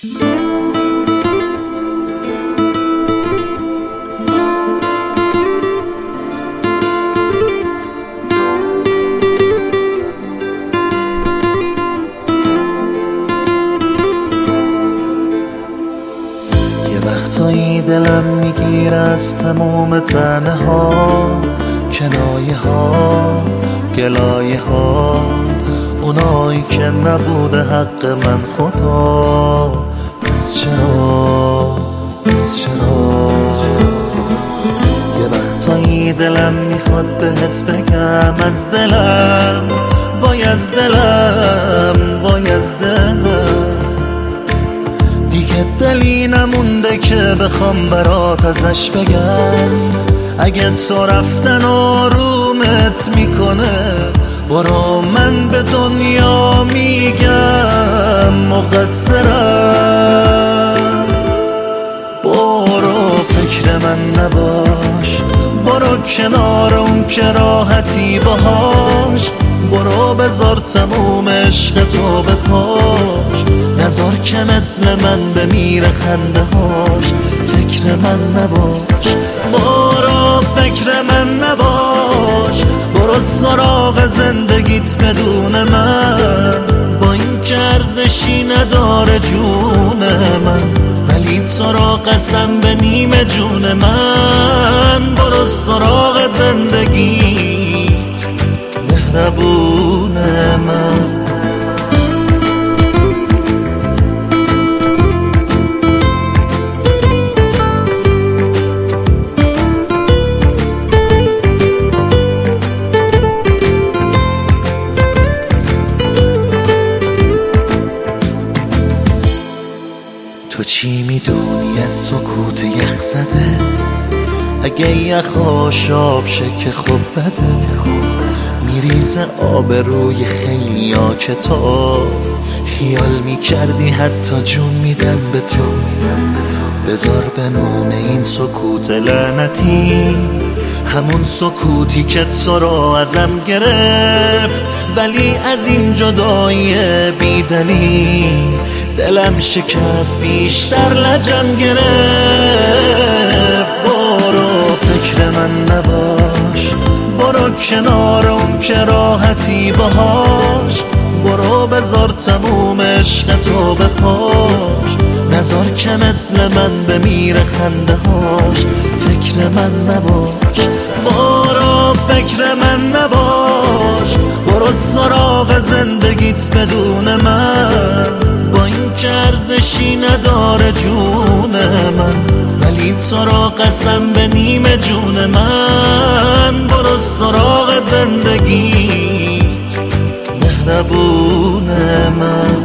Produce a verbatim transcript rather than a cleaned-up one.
وقتایی دلم میگیره از تموم تنه ها، کنایه ها، گلایه ها، اونایی که نبوده حق من خدا. پس چرا پس چرا یه وقتایی دلم میخواد بهت بگم از دلم، وای از دلم، وای از دلم، دیگه دلی نمونده که بخوام برات ازش بگم. اگه تو رفتن آرومت میکنه، برو من به دنیا میگم مقصرم. برو فکر من نباش، برو کنار اون که راحتی باهاش، برو بذار تموم عشق تو به پاش، نذار که مثل من بمیره خنده هاش. فکر من نباش، برو فکر من نباش، برو سراغ زندگیت بدون من، با این که ارزشی نداره جون من، ولی تو را قسم به نیمه جون من. برو سراغ زندگیت مهربون من. تو چی میدونی از سکوت یخ زده؟ اگه یخاش آب شه که خب بده، میریزه آب روی خیلی ها که تو خیال میکردی حتی جون میدن به تو. بذار بمونه این سکوت لعنتی، همون سکوتی که تو رو ازم گرفت، ولی از این جدایی بیدلی دلم شکست بیشتر لجم گرفت. برو فکر من نباش، برو کنار اون که راحتی باهاش، برو بذار تموم عشق تو به پاش، نذار که مثل من بمیره خنده هاش. فکر من نباش، برو فکر من نباش، برو سراغ زندگیت بدون من، با این که ارزشی نداره جون من، ولی تو را قسم به نیمه جون من. برو سراغ زندگیت مهربون من.